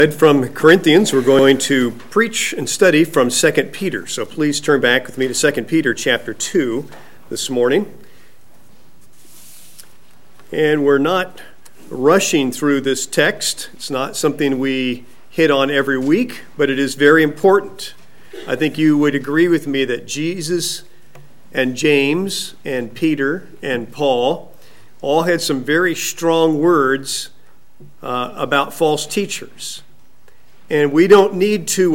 From Corinthians, we're going to preach and study from 2 Peter. So please turn back with me to 2 Peter chapter 2 this morning. And we're not rushing through this text. It's not something we hit on every week, but it is very important. I think you would agree with me that Jesus and James and Peter and Paul all had some very strong words about false teachers. And we don't need to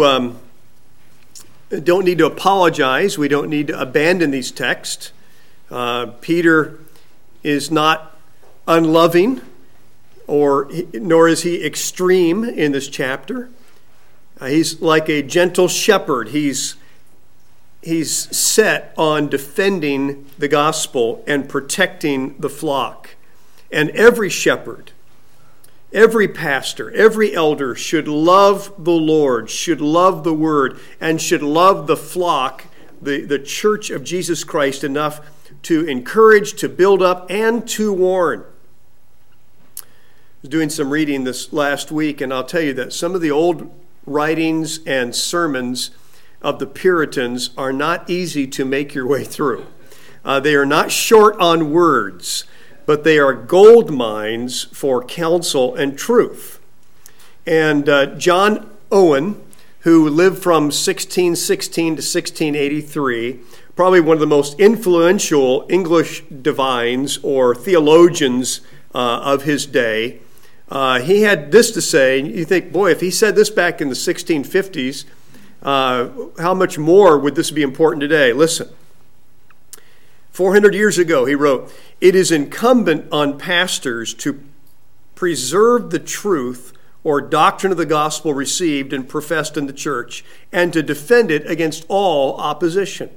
apologize. We don't need to abandon these texts. Peter is not unloving, nor is he extreme in this chapter. He's like a gentle shepherd. He's set on defending the gospel and protecting the flock. And every shepherd, every pastor, every elder should love the Lord, should love the Word, and should love the flock, the church of Jesus Christ, enough to encourage, to build up, and to warn. I was doing some reading this last week, and I'll tell you that some of the old writings and sermons of the Puritans are not easy to make your way through. They are not short on words, but they are gold mines for counsel and truth. And John Owen, who lived from 1616 to 1683, probably one of the most influential English divines or theologians of his day, he had this to say. You think, boy, if he said this back in the 1650s, how much more would this be important today? Listen. 400 years ago, he wrote, "It is incumbent on pastors to preserve the truth or doctrine of the gospel received and professed in the church, and to defend it against all opposition.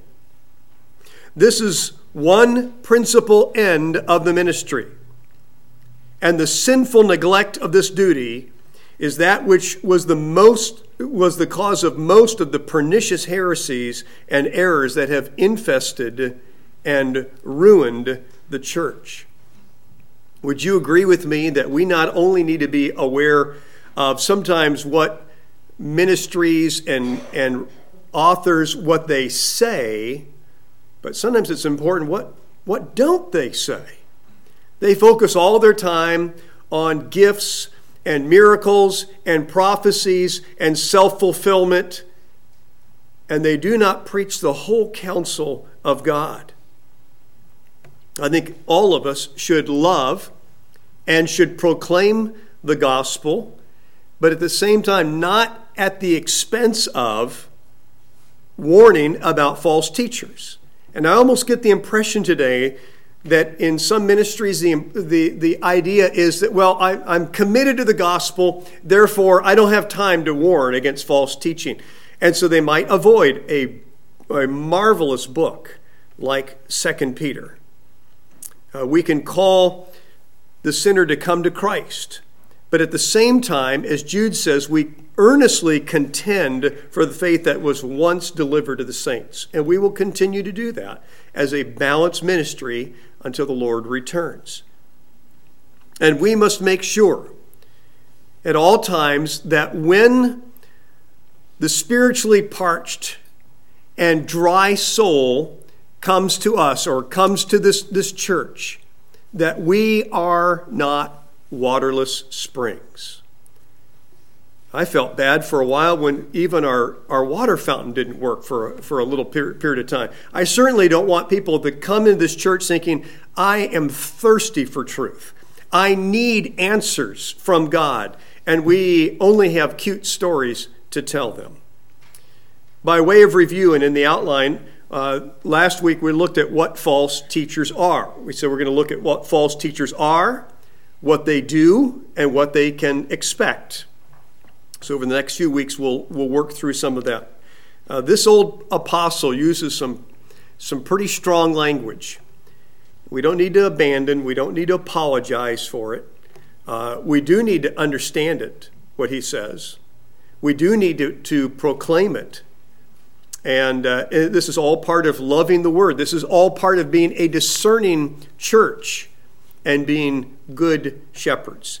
This is one principal end of the ministry, and the sinful neglect of this duty is that which was the cause of most of the pernicious heresies and errors that have infested and ruined the church." Would you agree with me that we not only need to be aware of sometimes what ministries and authors, what they say, but sometimes it's important what don't they say? They focus all their time on gifts and miracles and prophecies and self-fulfillment, and they do not preach the whole counsel of God. I think all of us should love and should proclaim the gospel, but at the same time, not at the expense of warning about false teachers. And I almost get the impression today that in some ministries, the idea is that, well, I'm committed to the gospel, therefore I don't have time to warn against false teaching. And so they might avoid a marvelous book like 2 Peter. We can call the sinner to come to Christ. But at the same time, as Jude says, we earnestly contend for the faith that was once delivered to the saints. And we will continue to do that as a balanced ministry until the Lord returns. And we must make sure at all times that when the spiritually parched and dry soul comes to us or comes to this church, that we are not waterless springs. I felt bad for a while when even our water fountain didn't work for a little period of time. I certainly don't want people to come into this church thinking, I am thirsty for truth. I need answers from God, and we only have cute stories to tell them. By way of review and in the outline, last week we looked at what false teachers are. We said we're going to look at what false teachers are, what they do, and what they can expect. So over the next few weeks we'll work through some of that. This old apostle uses some pretty strong language. We don't need to abandon. We don't need to apologize for it. We do need to understand it, what he says. We do need to proclaim it. And this is all part of loving the word. This is all part of being a discerning church and being good shepherds.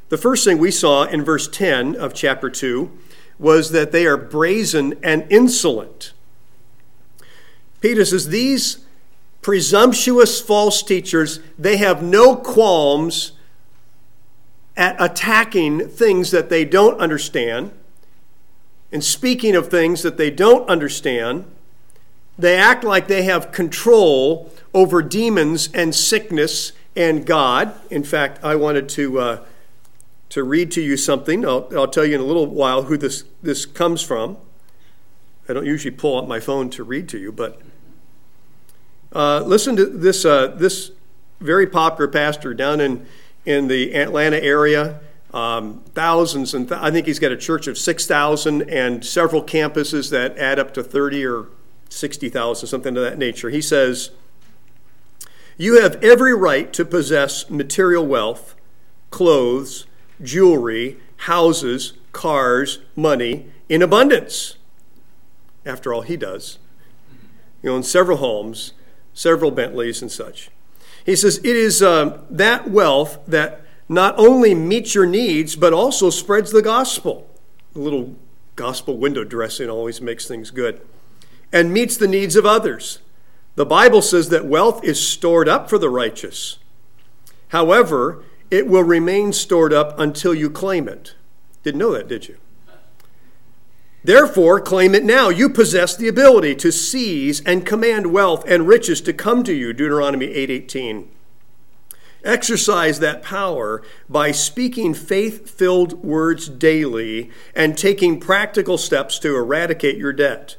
The first thing we saw in verse 10 of chapter 2 was that they are brazen and insolent. Peter says these presumptuous false teachers, they have no qualms at attacking things that they don't understand and speaking of things that they don't understand. They act like they have control over demons and sickness and God. In fact, I wanted to read to you something. I'll tell you in a little while who this comes from. I don't usually pull up my phone to read to you, but listen to this very popular pastor down in the Atlanta area. Thousands, and I think he's got a church of 6,000 and several campuses that add up to 30 or 60,000, something of that nature. He says, "You have every right to possess material wealth, clothes, jewelry, houses, cars, money in abundance." After all, he does. He owns several homes, several Bentleys and such. He says, it is that wealth that not only meets your needs, but also spreads the gospel. A little gospel window dressing always makes things good. And meets the needs of others. The Bible says that wealth is stored up for the righteous. However, it will remain stored up until you claim it. Didn't know that, did you? Therefore, claim it now. You possess the ability to seize and command wealth and riches to come to you, Deuteronomy 8:18. Exercise that power by speaking faith-filled words daily and taking practical steps to eradicate your debt.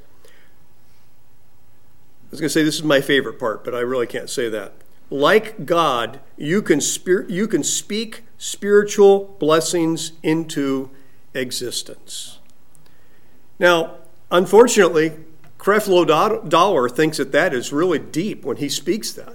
I was going to say this is my favorite part, but I really can't say that. Like God, you can speak spiritual blessings into existence. Now, unfortunately, Creflo Dollar thinks that is really deep when he speaks that.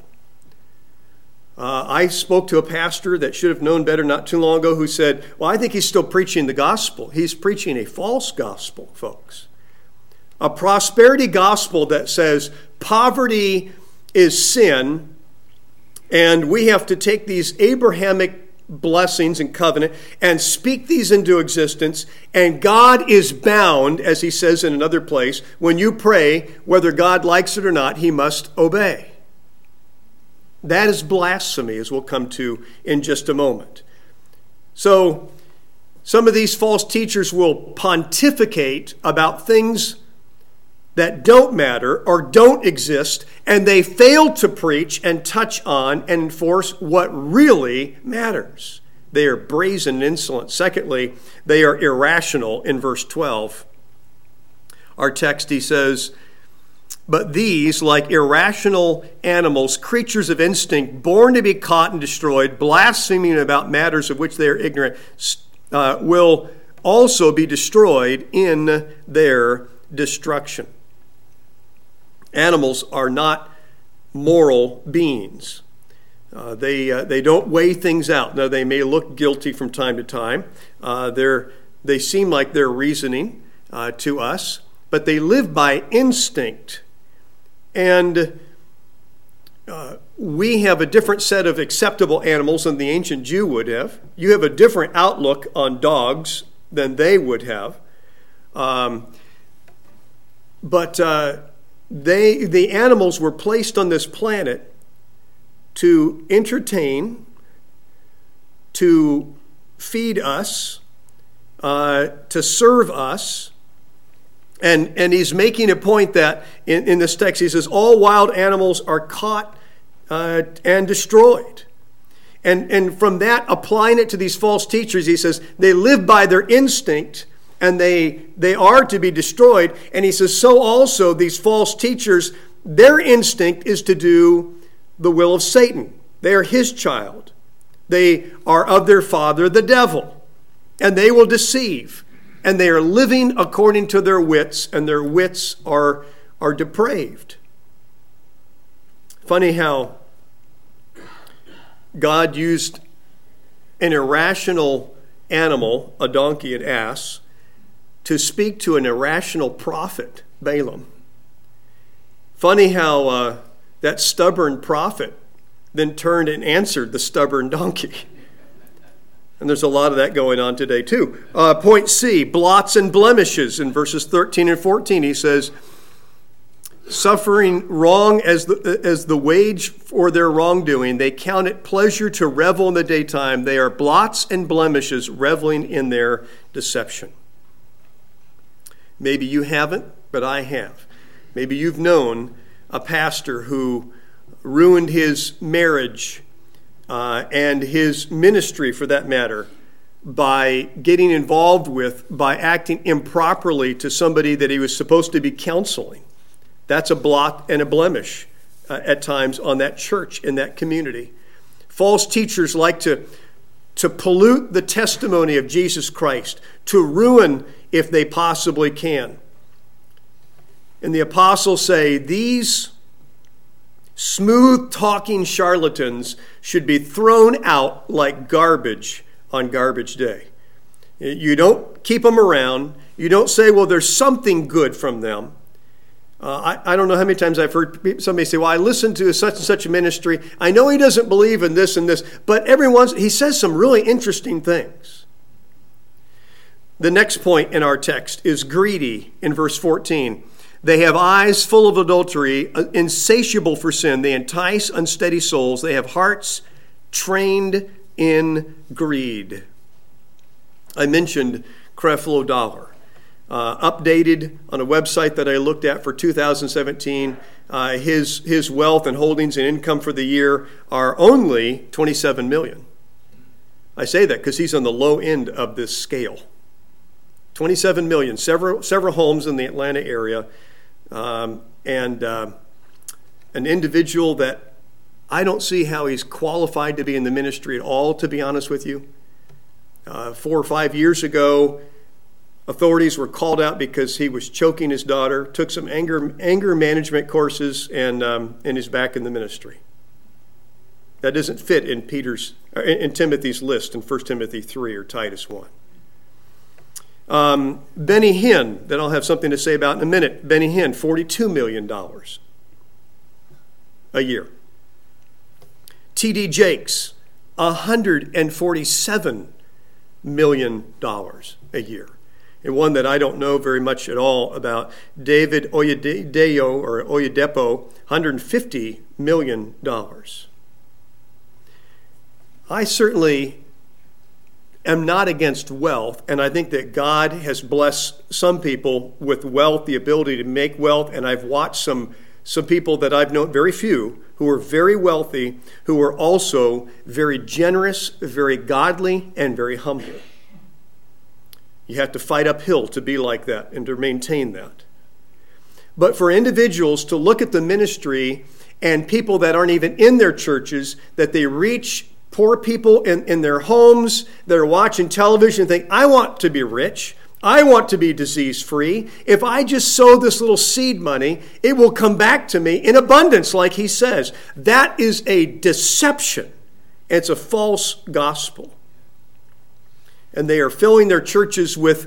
I spoke to a pastor that should have known better not too long ago who said, well, I think he's still preaching the gospel. He's preaching a false gospel, folks. A prosperity gospel that says poverty is sin, and we have to take these Abrahamic blessings and covenant and speak these into existence, and God is bound, as he says in another place, when you pray, whether God likes it or not, he must obey. That is blasphemy, as we'll come to in just a moment. So, some of these false teachers will pontificate about things that don't matter or don't exist, and they fail to preach and touch on and enforce what really matters. They are brazen and insolent. Secondly, they are irrational in verse 12. Our text, he says, but these, like irrational animals, creatures of instinct, born to be caught and destroyed, blaspheming about matters of which they are ignorant, will also be destroyed in their destruction. Animals are not moral beings. They don't weigh things out. Now, they may look guilty from time to time. They seem like they're reasoning to us, but they live by instinct. And we have a different set of acceptable animals than the ancient Jew would have. You have a different outlook on dogs than they would have. But the animals were placed on this planet to entertain, to feed us, to serve us. And he's making a point that in this text, he says, all wild animals are caught and destroyed. And from that, applying it to these false teachers, he says, they live by their instinct, and they are to be destroyed. And he says, so also these false teachers, their instinct is to do the will of Satan. They are his child. They are of their father, the devil. And they will deceive. And they are living according to their wits, and their wits are depraved. Funny how God used an irrational animal, a donkey, an ass, to speak to an irrational prophet, Balaam. Funny how that stubborn prophet then turned and answered the stubborn donkey. And there's a lot of that going on today too. Point C, blots and blemishes. In verses 13 and 14, he says, suffering wrong as the wage for their wrongdoing, they count it pleasure to revel in the daytime. They are blots and blemishes, reveling in their deception. Maybe you haven't, but I have. Maybe you've known a pastor who ruined his marriage and his ministry, for that matter, by getting involved with, by acting improperly to somebody that he was supposed to be counseling. That's a blot and a blemish at times on that church, in that community. False teachers like to pollute the testimony of Jesus Christ, to ruin if they possibly can. And the apostles say these smooth-talking charlatans should be thrown out like garbage on garbage day. You don't keep them around. You don't say, well, there's something good from them. I don't know how many times I've heard somebody say, well, I listened to such and such a ministry. I know he doesn't believe in this and this, but every once he says some really interesting things. The next point in our text is greedy in verse 14. They have eyes full of adultery, insatiable for sin. They entice unsteady souls. They have hearts trained in greed. I mentioned Creflo Dollar. Updated on a website that I looked at for 2017, his wealth and holdings and income for the year are only $27 million. I say that because he's on the low end of this scale. $27 million, several homes in the Atlanta area, and an individual that I don't see how he's qualified to be in the ministry at all, to be honest with you. 4 or 5 years ago, authorities were called out because he was choking his daughter, took some anger management courses, and is back in the ministry. That doesn't fit in Timothy's list in 1 Timothy 3 or Titus 1. Benny Hinn, that I'll have something to say about in a minute. Benny Hinn, $42 million a year. T.D. Jakes, $147 million a year. And one that I don't know very much at all about, David Oyedepo, $150 million. I certainly am not against wealth, and I think that God has blessed some people with wealth, the ability to make wealth, and I've watched some people that I've known, very few, who are very wealthy, who are also very generous, very godly, and very humble. You have to fight uphill to be like that and to maintain that. But for individuals to look at the ministry and people that aren't even in their churches, that they reach poor people in their homes that are watching television and think, I want to be rich. I want to be disease-free. If I just sow this little seed money, it will come back to me in abundance, like he says. That is a deception. It's a false gospel. And they are filling their churches with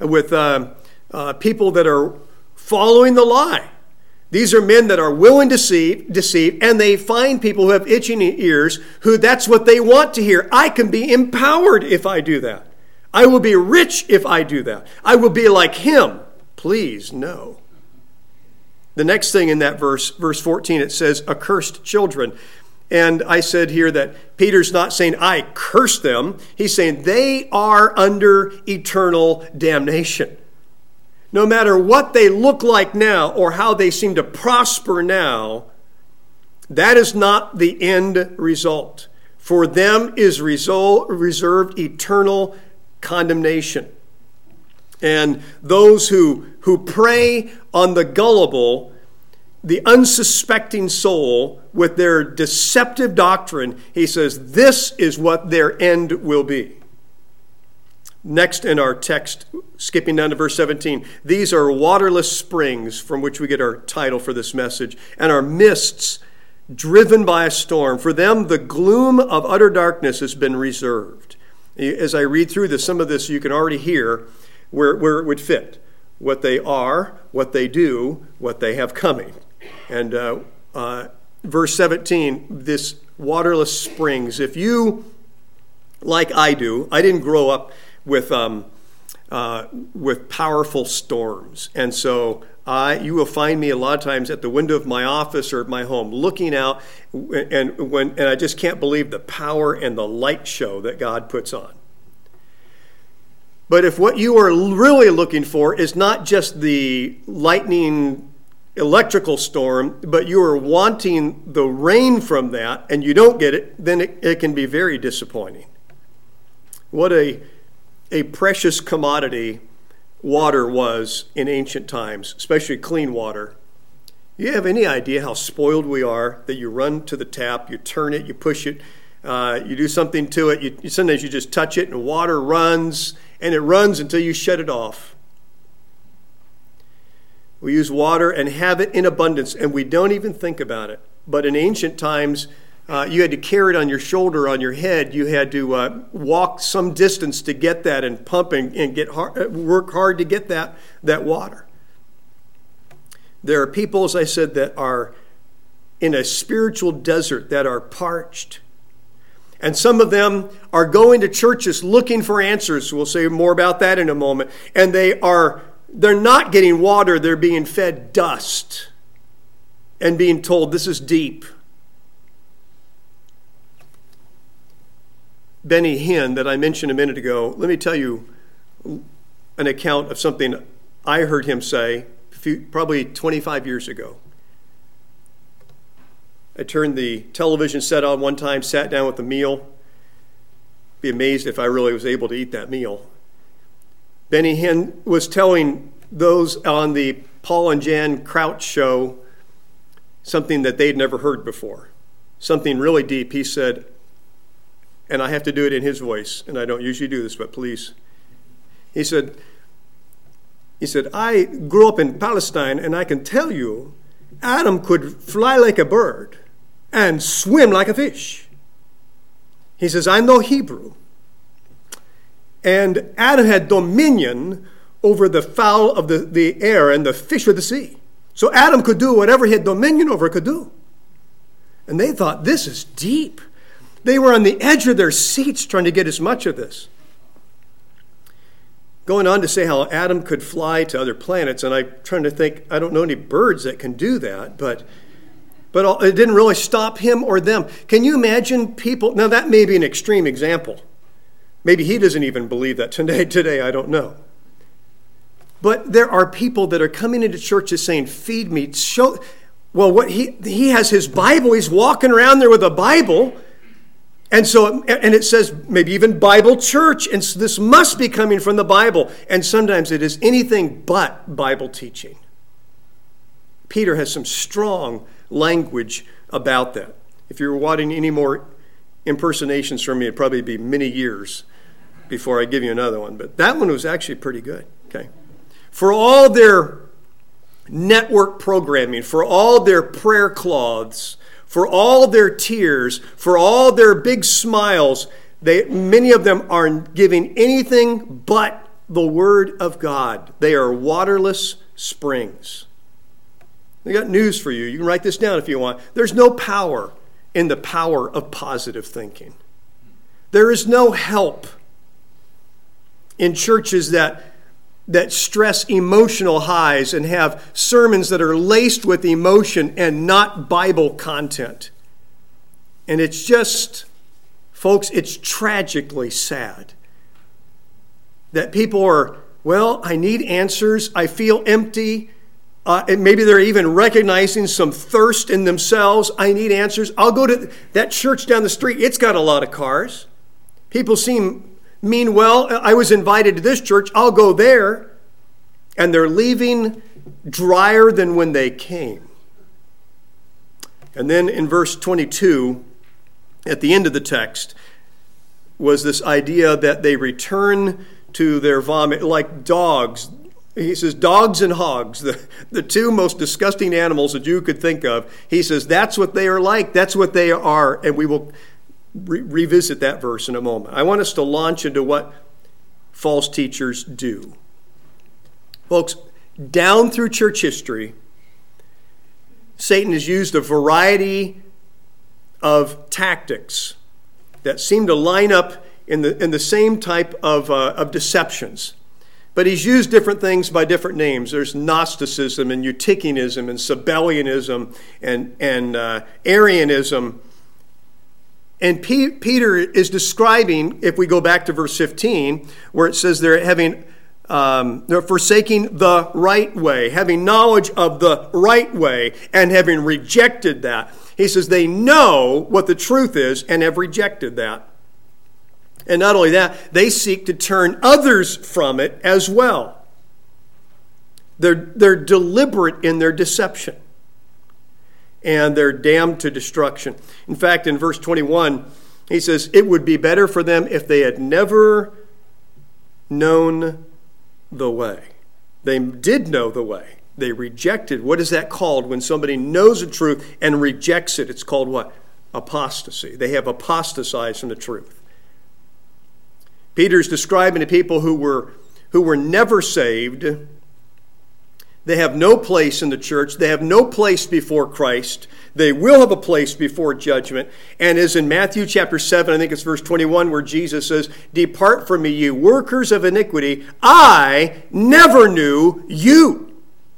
people that are following the lie. These are men that are willing to deceive, and they find people who have itching ears who that's what they want to hear. I can be empowered if I do that. I will be rich if I do that. I will be like him. Please, no. The next thing in that verse 14, it says, accursed children. And I said here that Peter's not saying, I curse them. He's saying they are under eternal damnation. No matter what they look like now or how they seem to prosper now, that is not the end result. For them is reserved eternal condemnation. And those who prey on the gullible, the unsuspecting soul with their deceptive doctrine, he says, this is what their end will be. Next in our text, skipping down to verse 17, these are waterless springs from which we get our title for this message, and are mists driven by a storm. For them, the gloom of utter darkness has been reserved. As I read through this, some of this you can already hear where it would fit. What they are, what they do, what they have coming. And verse 17, this waterless springs. If you like I do, I didn't grow up with powerful storms. And so you will find me a lot of times at the window of my office or my home looking out, and I just can't believe the power and the light show that God puts on. But if what you are really looking for is not just the lightning electrical storm, but you are wanting the rain from that and you don't get it, then it can be very disappointing. What a precious commodity water was in ancient times, especially clean water. You have any idea how spoiled we are that you run to the tap, you turn it, you push it, you do something to it, sometimes you just touch it and water runs, and it runs until you shut it off. We use water and have it in abundance, and we don't even think about it. But in ancient times, you had to carry it on your shoulder, on your head. You had to walk some distance to get that and pump and work hard to get that water. There are people, as I said, that are in a spiritual desert, that are parched. And some of them are going to churches looking for answers. We'll say more about that in a moment. And they're not getting water. They're being fed dust and being told, this is deep. Benny Hinn, that I mentioned a minute ago, let me tell you an account of something I heard him say probably 25 years ago. I turned the television set on one time, sat down with a meal. Be amazed if I really was able to eat that meal. Benny Hinn was telling those on the Paul and Jan Crouch show something that they'd never heard before, something really deep. He said, and I have to do it in his voice, and I don't usually do this, but please. He said, I grew up in Palestine, and I can tell you, Adam could fly like a bird and swim like a fish. He says, I know Hebrew. And Adam had dominion over the fowl of the air and the fish of the sea. So Adam could do whatever he had dominion over could do. And they thought, this is deep. They were on the edge of their seats trying to get as much of this. Going on to say how Adam could fly to other planets, and I'm trying to think, I don't know any birds that can do that, but it didn't really stop him or them. Can you imagine people? Now, that may be an extreme example. Maybe he doesn't even believe that today, I don't know. But there are people that are coming into churches saying, feed me, show. Well, what he has his Bible, he's walking around there with a Bible. And it says maybe even Bible church, and so this must be coming from the Bible. And sometimes it is anything but Bible teaching. Peter has some strong language about that. If you were wanting any more impersonations from me, it'd probably be many years before I give you another one. But that one was actually pretty good. Okay, for all their network programming, for all their prayer cloths, for all their tears, for all their big smiles, many of them aren't giving anything but the Word of God. They are waterless springs. I got news for you. You can write this down if you want. There's no power in the power of positive thinking. There is no help in churches that stress emotional highs and have sermons that are laced with emotion and not Bible content. And it's just, folks, it's tragically sad that people are, well, I need answers. I feel empty. And maybe they're even recognizing some thirst in themselves. I need answers. I'll go to that church down the street. It's got a lot of cars. People mean well. I was invited to this church. I'll go there. And they're leaving drier than when they came. And then in verse 22, at the end of the text, was this idea that they return to their vomit like dogs. He says, dogs and hogs, the two most disgusting animals that you could think of. He says, that's what they are like. That's what they are. And we will revisit that verse in a moment. I want us to launch into what false teachers do. Folks, down through church history, Satan has used a variety of tactics that seem to line up in the same type of deceptions. But he's used different things by different names. There's Gnosticism and Eutychianism and Sabellianism and Arianism. And Peter is describing, if we go back to verse 15, where it says they're forsaking the right way, having knowledge of the right way, and having rejected that. He says they know what the truth is and have rejected that. And not only that, they seek to turn others from it as well. They're deliberate in their deception. And they're damned to destruction. In fact, in verse 21, he says, it would be better for them if they had never known the way. They did know the way. They rejected. What is that called when somebody knows the truth and rejects it? It's called what? Apostasy. They have apostatized from the truth. Peter's describing the people who were never saved. They have no place in the church. They have no place before Christ. They will have a place before judgment. And as in Matthew chapter 7, I think it's verse 21, where Jesus says, "Depart from me, you workers of iniquity. I never knew you."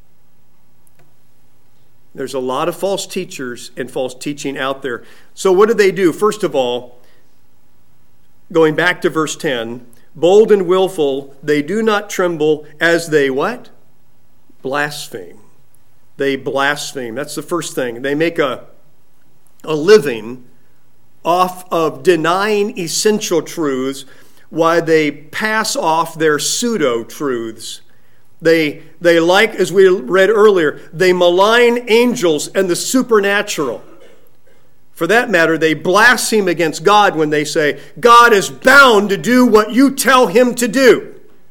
There's a lot of false teachers and false teaching out there. So what do they do? First of all, going back to verse 10, bold and willful, they do not tremble as they what? Blaspheme. They blaspheme. That's the first thing. They make a living off of denying essential truths while they pass off their pseudo-truths. They like, as we read earlier, they malign angels and the supernatural. For that matter, they blaspheme against God when they say, God is bound to do what you tell him to do.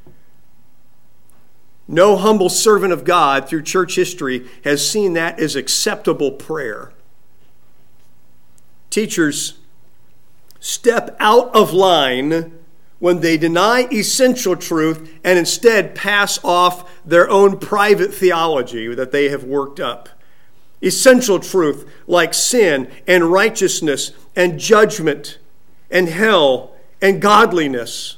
No humble servant of God through church history has seen that as acceptable prayer. Teachers step out of line when they deny essential truth and instead pass off their own private theology that they have worked up. Essential truth like sin and righteousness and judgment and hell and godliness.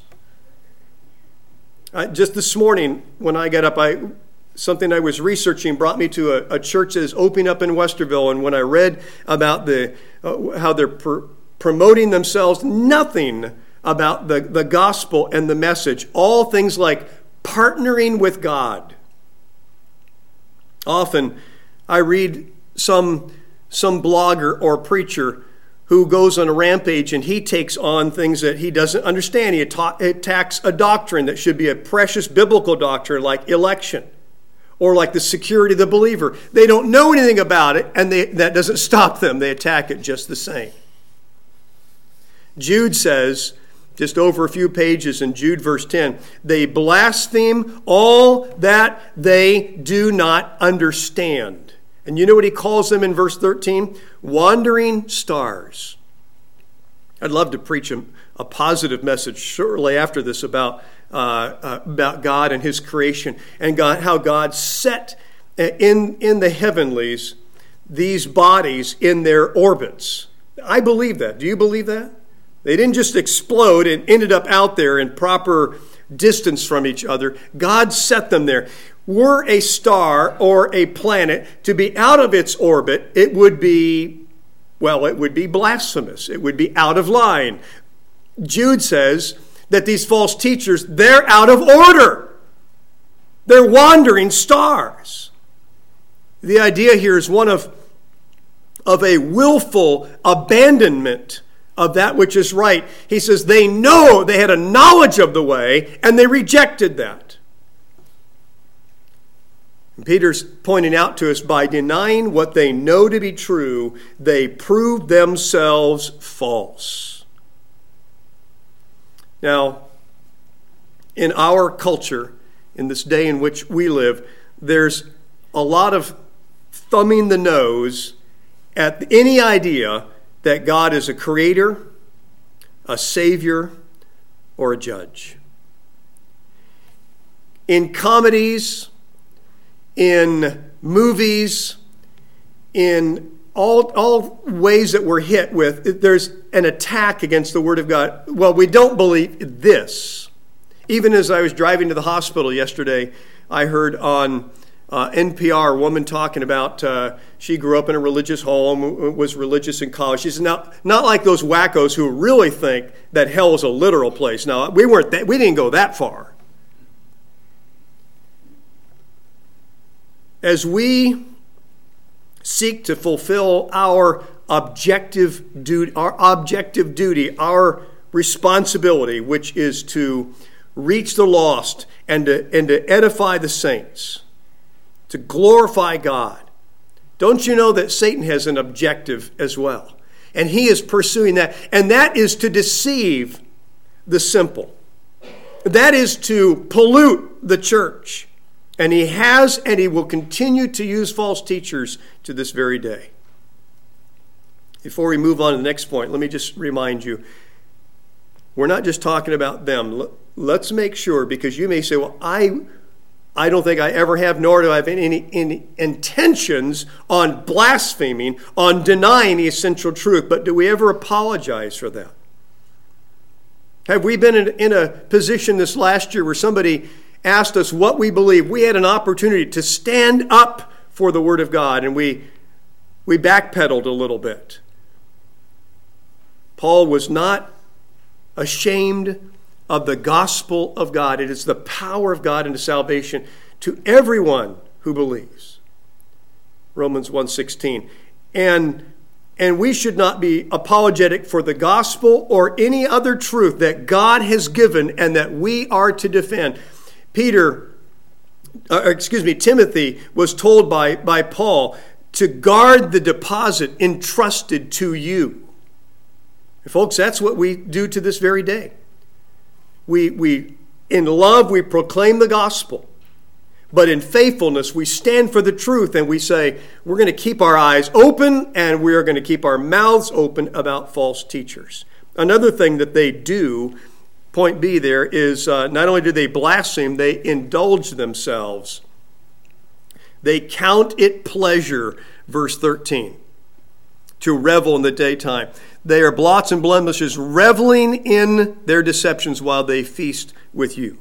Just this morning when I got up, something I was researching brought me to a church that is opening up in Westerville. And when I read about how they're promoting themselves, nothing about the gospel and the message. All things like partnering with God. Often I read some blogger or preacher who goes on a rampage and he takes on things that he doesn't understand. He attacks a doctrine that should be a precious biblical doctrine like election or like the security of the believer. They don't know anything about it, and that doesn't stop them. They attack it just the same. Jude says, just over a few pages in Jude verse 10, they blaspheme all that they do not understand. And you know what he calls them in verse 13? Wandering stars. I'd love to preach a positive message shortly after this about God and his creation and how God set in the heavenlies these bodies in their orbits. I believe that. Do you believe that? They didn't just explode and ended up out there in proper distance from each other. God set them there. Were a star or a planet to be out of its orbit, it would be blasphemous. It would be out of line. Jude says that these false teachers, they're out of order. They're wandering stars. The idea here is one of a willful abandonment of that which is right. He says they know, they had a knowledge of the way, and they rejected that. And Peter's pointing out to us, by denying what they know to be true, they prove themselves false. Now, in our culture, in this day in which we live, there's a lot of thumbing the nose at any idea that God is a creator, a savior, or a judge. In comedies, in movies, in all ways that we're hit with, there's an attack against the Word of God. Well, we don't believe this. Even as I was driving to the hospital yesterday, I heard on NPR a woman talking about she grew up in a religious home, was religious in college. She said, not like those wackos who really think that hell is a literal place. Now, we didn't go that far. As we seek to fulfill our objective duty, our responsibility, which is to reach the lost and to edify the saints, to glorify God. Don't you know that Satan has an objective as well? And he is pursuing that. And that is to deceive the simple. That is to pollute the church. And he has and he will continue to use false teachers to this very day. Before we move on to the next point, let me just remind you, we're not just talking about them. Let's make sure, because you may say, well, I don't think I ever have, nor do I have any intentions on blaspheming, on denying the essential truth. But do we ever apologize for that? Have we been in a position this last year where somebody asked us what we believe? We had an opportunity to stand up for the Word of God, and we backpedaled a little bit. Paul was not ashamed of the gospel of God. It is the power of God into salvation to everyone who believes. Romans 1:16. And we should not be apologetic for the gospel or any other truth that God has given and that we are to defend. Timothy was told by Paul to guard the deposit entrusted to you. And folks, that's what we do to this very day. We in love, we proclaim the gospel. But in faithfulness, we stand for the truth and we say, we're going to keep our eyes open and we are going to keep our mouths open about false teachers. Another thing that they do, point B there, is not only do they blaspheme, they indulge themselves. They count it pleasure, verse 13, to revel in the daytime. They are blots and blemishes, reveling in their deceptions while they feast with you.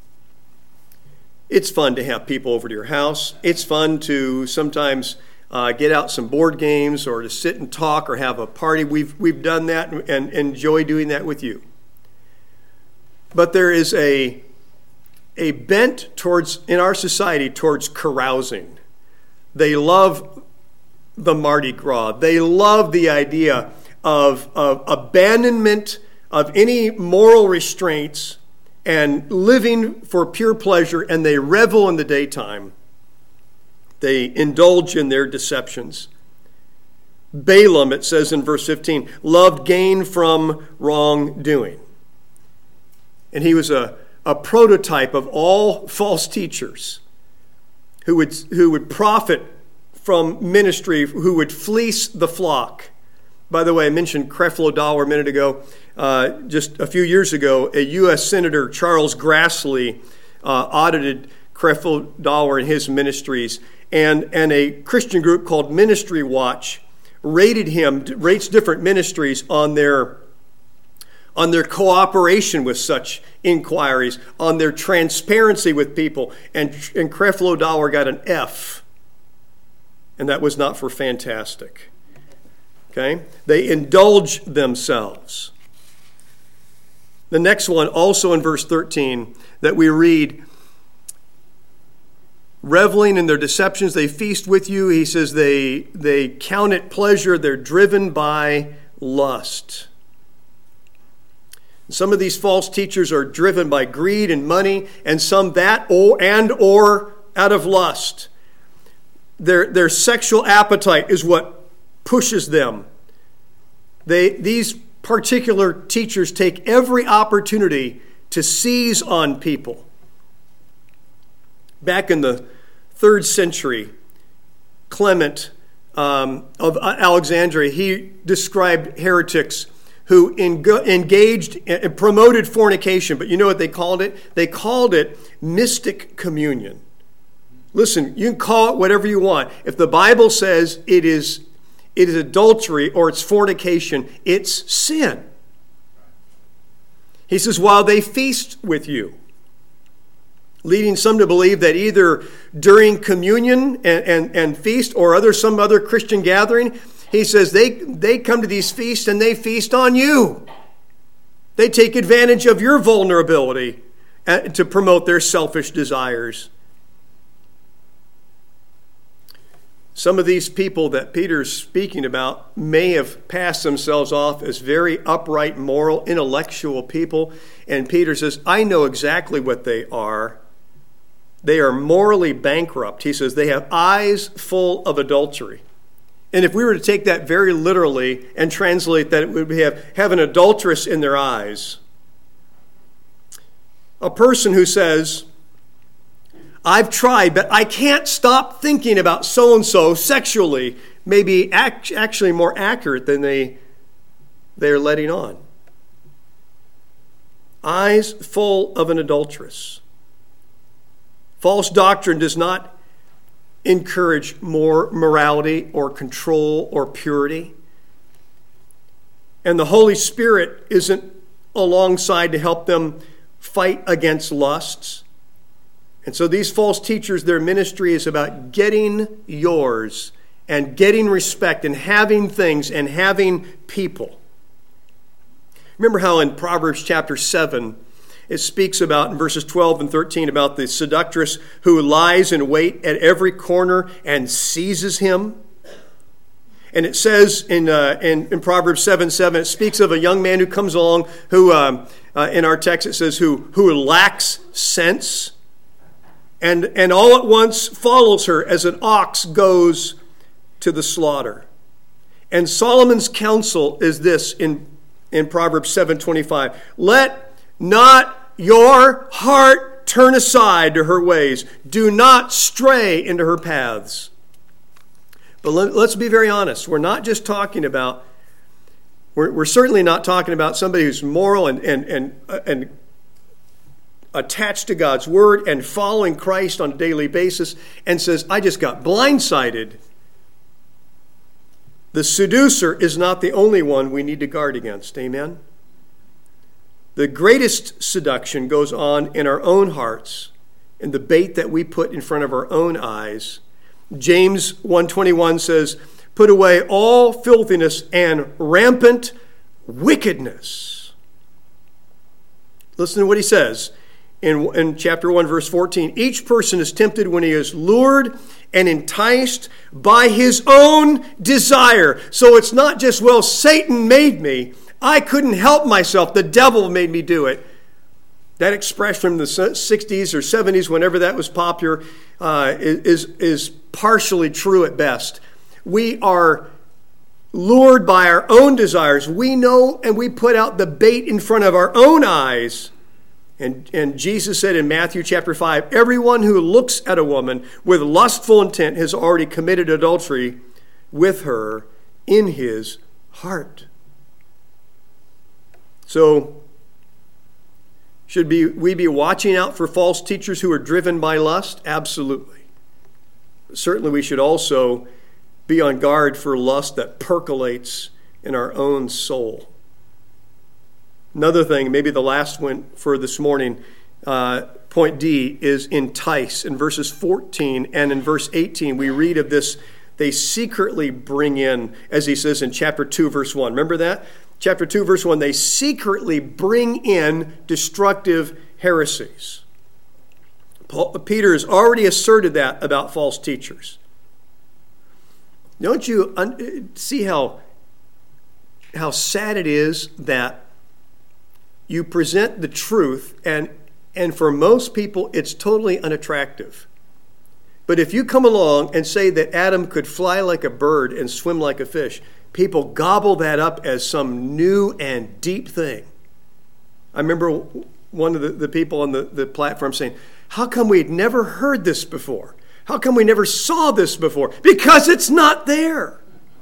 It's fun to have people over to your house. It's fun to sometimes get out some board games or to sit and talk or have a party. We've done that and enjoy doing that with you. But there is a bent in our society towards carousing. They love the Mardi Gras. They love the idea of abandonment of any moral restraints and living for pure pleasure, and they revel in the daytime. They indulge in their deceptions. Balaam, it says in verse 15, loved gain from wrongdoing. And he was a prototype of all false teachers who would profit from ministry, who would fleece the flock. By the way, I mentioned Creflo Dollar a minute ago. Just a few years ago, a U.S. Senator, Charles Grassley, audited Creflo Dollar and his ministries. And a Christian group called Ministry Watch rates different ministries on their cooperation with such inquiries, on their transparency with people. And Creflo Dollar got an F. And that was not for fantastic. Okay? They indulge themselves. The next one, also in verse 13, that we read, reveling in their deceptions, they feast with you. He says they count it pleasure. They're driven by lust. Some of these false teachers are driven by greed and money, and some that or out of lust. Their sexual appetite is what pushes them. These particular teachers take every opportunity to seize on people. Back in the 3rd century, Clement of Alexandria, he described heretics who engaged and promoted fornication. But you know what they called it? They called it mystic communion. Listen, you can call it whatever you want. If the Bible says it is it is adultery or it's fornication. It's sin. He says, while they feast with you, leading some to believe that either during communion and feast or some other Christian gathering, he says they come to these feasts and they feast on you. They take advantage of your vulnerability to promote their selfish desires. Some of these people that Peter's speaking about may have passed themselves off as very upright, moral, intellectual people. And Peter says, I know exactly what they are. They are morally bankrupt. He says they have eyes full of adultery. And if we were to take that very literally and translate that, it would have an adulteress in their eyes. A person who says, I've tried, but I can't stop thinking about so-and-so sexually, may be actually more accurate than they're letting on. Eyes full of an adulteress. False doctrine does not encourage more morality or control or purity. And the Holy Spirit isn't alongside to help them fight against lusts. And so these false teachers, their ministry is about getting yours and getting respect and having things and having people. Remember how in Proverbs chapter 7, it speaks about in verses 12 and 13 about the seductress who lies in wait at every corner and seizes him. And it says in Proverbs 7:7, it speaks of a young man who comes along who, in our text it says, who lacks sense. And all at once follows her as an ox goes to the slaughter. And Solomon's counsel is this in Proverbs 7:25. Let not your heart turn aside to her ways. Do not stray into her paths. But let's be very honest. We're not just talking about, we're certainly not talking about somebody who's moral and attached to God's word and following Christ on a daily basis and says, I just got blindsided. The seducer is not the only one we need to guard against. Amen? The greatest seduction goes on in our own hearts, in the bait that we put in front of our own eyes. James 1:21 says, put away all filthiness and rampant wickedness. Listen to what he says. In chapter 1, verse 14, each person is tempted when he is lured and enticed by his own desire. So it's not just, well, Satan made me. I couldn't help myself. The devil made me do it. That expression from the 60s or 70s, whenever that was popular, is partially true at best. We are lured by our own desires. We know and we put out the bait in front of our own eyes. And Jesus said in Matthew chapter 5, everyone who looks at a woman with lustful intent has already committed adultery with her in his heart. So, should we be watching out for false teachers who are driven by lust? Absolutely. Certainly we should also be on guard for lust that percolates in our own soul. Another thing, maybe the last one for this morning, point D, is entice. In verses 14 and in verse 18, we read of this, they secretly bring in, as he says in chapter 2, verse 1. Remember that? Chapter 2, verse 1, they secretly bring in destructive heresies. Peter has already asserted that about false teachers. Don't you see how sad it is that you present the truth, and for most people, it's totally unattractive. But if you come along and say that Adam could fly like a bird and swim like a fish, people gobble that up as some new and deep thing. I remember one of the people on the platform saying, how come we'd never heard this before? How come we never saw this before? Because it's not there.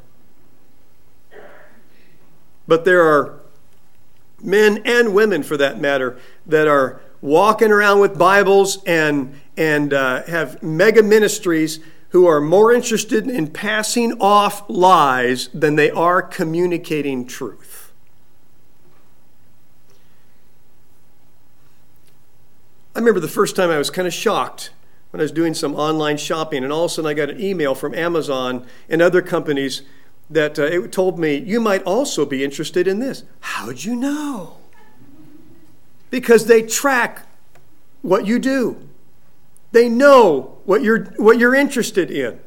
But there are men and women, for that matter, that are walking around with Bibles and have mega ministries, who are more interested in passing off lies than they are communicating truth. I remember the first time I was kind of shocked when I was doing some online shopping, and all of a sudden I got an email from Amazon and other companies that it told me, you might also be interested in this. How'd you know? Because they track what you do. They know what you're interested in.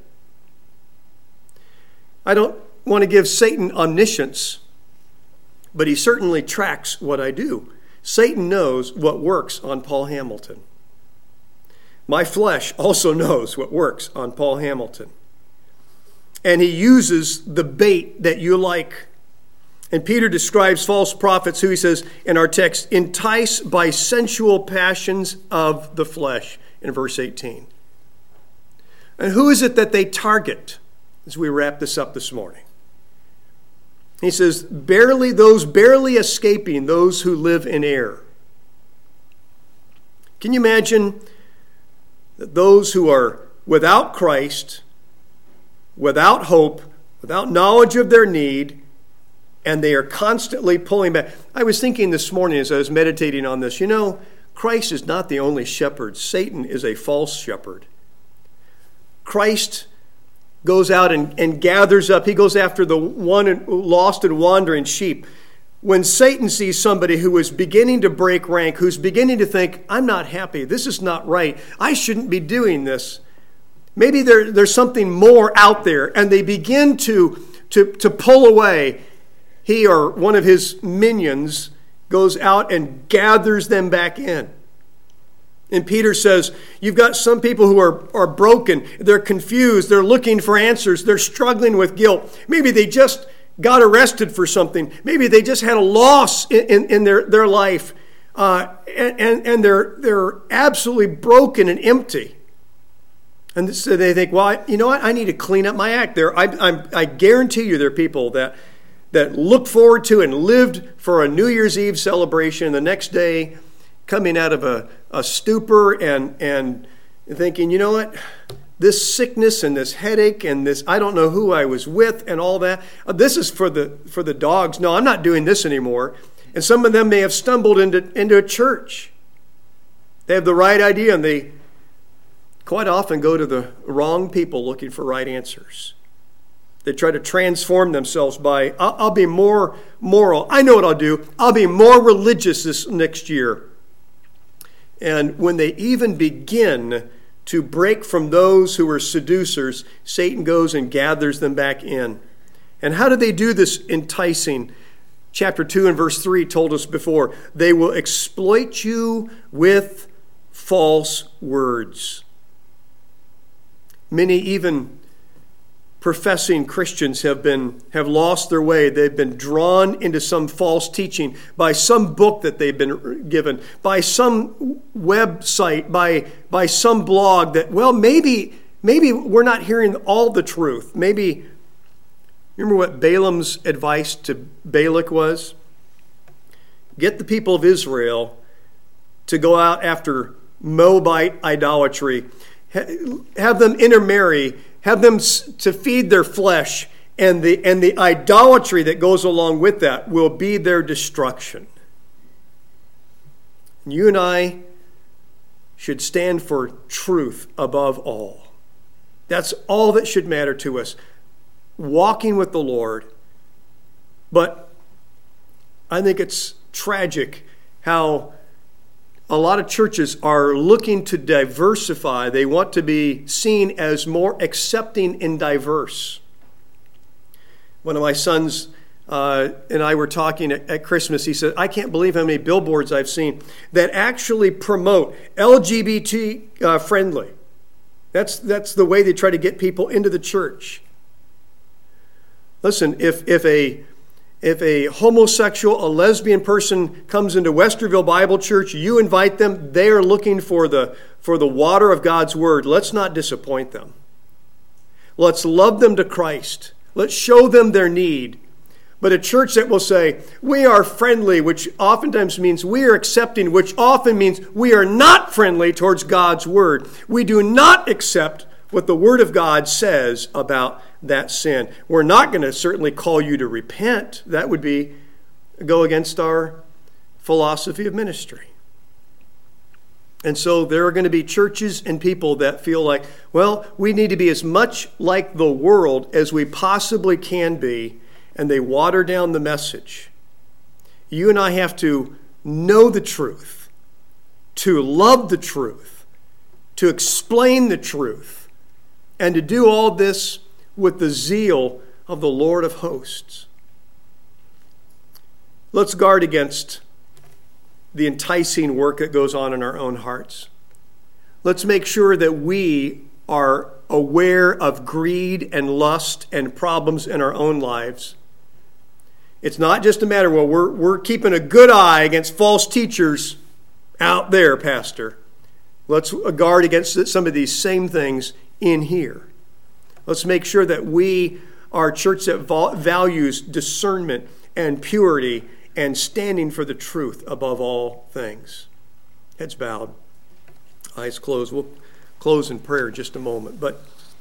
I don't want to give Satan omniscience, but he certainly tracks what I do. Satan knows what works on Paul Hamilton. My flesh also knows what works on Paul Hamilton. And he uses the bait that you like. And Peter describes false prophets who, he says in our text, entice by sensual passions of the flesh, in verse 18. And who is it that they target as we wrap this up this morning? He says, barely escaping those who live in error. Can you imagine that those who are without Christ, without hope, without knowledge of their need, and they are constantly pulling back? I was thinking this morning as I was meditating on this, Christ is not the only shepherd. Satan is a false shepherd. Christ goes out and gathers up. He goes after the one lost and wandering sheep. When Satan sees somebody who is beginning to break rank, who's beginning to think, I'm not happy, this is not right, I shouldn't be doing this. Maybe there's something more out there, and they begin to pull away. He or one of his minions goes out and gathers them back in. And Peter says, you've got some people who are broken, they're confused, they're looking for answers, they're struggling with guilt. Maybe they just got arrested for something. Maybe they just had a loss in their life. And they're absolutely broken and empty. And so they think, well, you know what? I need to clean up my act. I guarantee you there are people that looked forward to and lived for a New Year's Eve celebration, the next day coming out of a stupor and thinking, you know what? This sickness and this headache and this, I don't know who I was with and all that. This is for the dogs. No, I'm not doing this anymore. And some of them may have stumbled into a church. They have the right idea, and they quite often go to the wrong people looking for right answers. They try to transform themselves by, I'll be more moral. I know what I'll do. I'll be more religious this next year. And when they even begin to break from those who are seducers, Satan goes and gathers them back in. And how do they do this enticing? Chapter 2 and verse 3 told us before, they will exploit you with false words. Many even professing Christians have lost their way. They've been drawn into some false teaching by some book that they've been given, by some website, by some blog that, well, maybe we're not hearing all the truth. Maybe, remember what Balaam's advice to Balak was? Get the people of Israel to go out after Moabite idolatry. Have them intermarry. Have them to feed their flesh, and the idolatry that goes along with that will be their destruction. You and I should stand for truth above all. That's all that should matter to us. Walking with the Lord. But I think it's tragic how a lot of churches are looking to diversify. They want to be seen as more accepting and diverse. One of my sons and I were talking at Christmas. He said, I can't believe how many billboards I've seen that actually promote LGBT friendly. That's the way they try to get people into the church. Listen, if a homosexual, a lesbian person comes into Westerville Bible Church, you invite them, they are looking for the water of God's Word. Let's not disappoint them. Let's love them to Christ. Let's show them their need. But a church that will say, we are friendly, which oftentimes means we are accepting, which often means we are not friendly towards God's Word. We do not accept what the Word of God says about that sin. We're not going to certainly call you to repent. That would go against our philosophy of ministry. And so there are going to be churches and people that feel like, well, we need to be as much like the world as we possibly can be, and they water down the message. You and I have to know the truth, to love the truth, to explain the truth, and to do all this with the zeal of the Lord of hosts. Let's guard against the enticing work that goes on in our own hearts. Let's make sure that we are aware of greed and lust and problems in our own lives. It's not just a matter, well, we're keeping a good eye against false teachers out there, Pastor. Let's guard against some of these same things in here. Let's make sure that we are a church that values discernment and purity and standing for the truth above all things. Heads bowed, eyes closed. We'll close in prayer in just a moment. But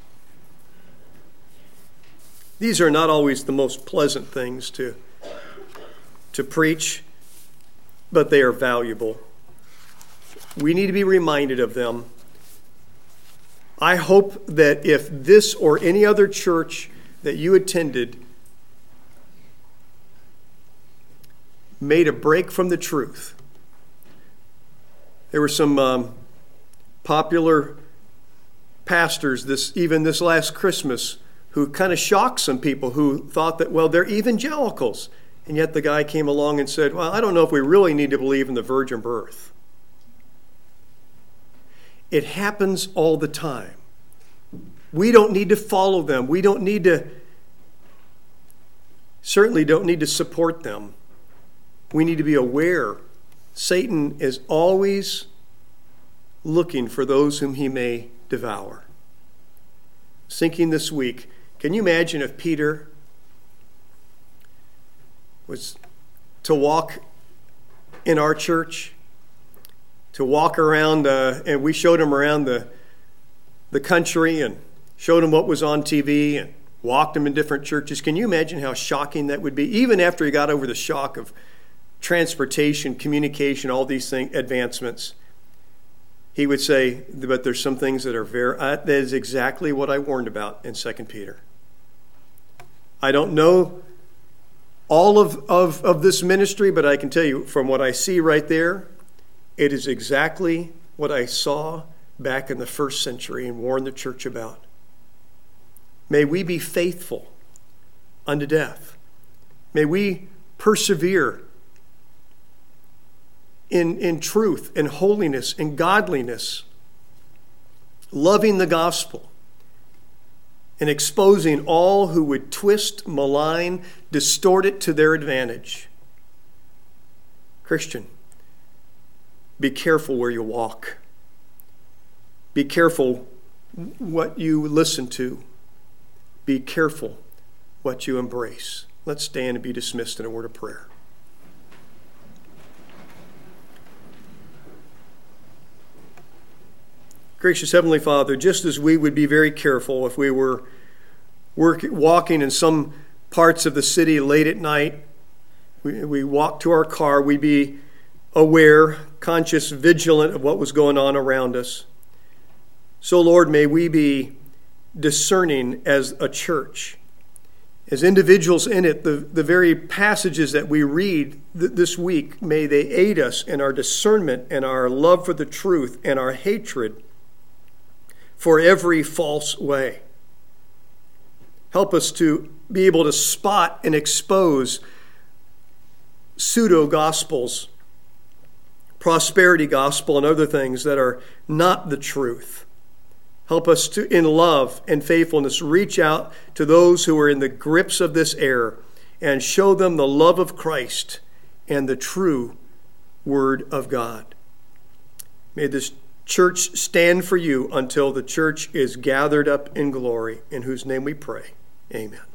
these are not always the most pleasant things to preach, but they are valuable. We need to be reminded of them. I hope that if this or any other church that you attended made a break from the truth. There were some popular pastors this last Christmas who kind of shocked some people who thought that, well, they're evangelicals. And yet the guy came along and said, well, I don't know if we really need to believe in the virgin birth. It happens all the time. We don't need to follow them. We certainly don't need to support them. We need to be aware Satan is always looking for those whom he may devour. Thinking this week, can you imagine if Peter was to walk in our church, to walk around, and we showed him around the country and showed him what was on TV and walked him in different churches. Can you imagine how shocking that would be? Even after he got over the shock of transportation, communication, all these advancements, he would say, but there's some things that are that is exactly what I warned about in 2 Peter. I don't know all of this ministry, but I can tell you from what I see right there, it is exactly what I saw back in the first century and warned the church about. May we be faithful unto death. May we persevere in truth, in holiness, in godliness, loving the gospel, and exposing all who would twist, malign, distort it to their advantage. Christian, be careful where you walk. Be careful what you listen to. Be careful what you embrace. Let's stand and be dismissed in a word of prayer. Gracious Heavenly Father, just as we would be very careful if we were walking in some parts of the city late at night, we walk to our car, we'd be aware, conscious, vigilant of what was going on around us. So, Lord, may we be discerning as a church, as individuals in it. The very passages that we read this week, may they aid us in our discernment and our love for the truth and our hatred for every false way. Help us to be able to spot and expose pseudo-gospels, prosperity gospel, and other things that are not the truth. Help us to, in love and faithfulness, reach out to those who are in the grips of this error and show them the love of Christ and the true Word of God. May this church stand for you until the church is gathered up in glory, in whose name we pray. Amen.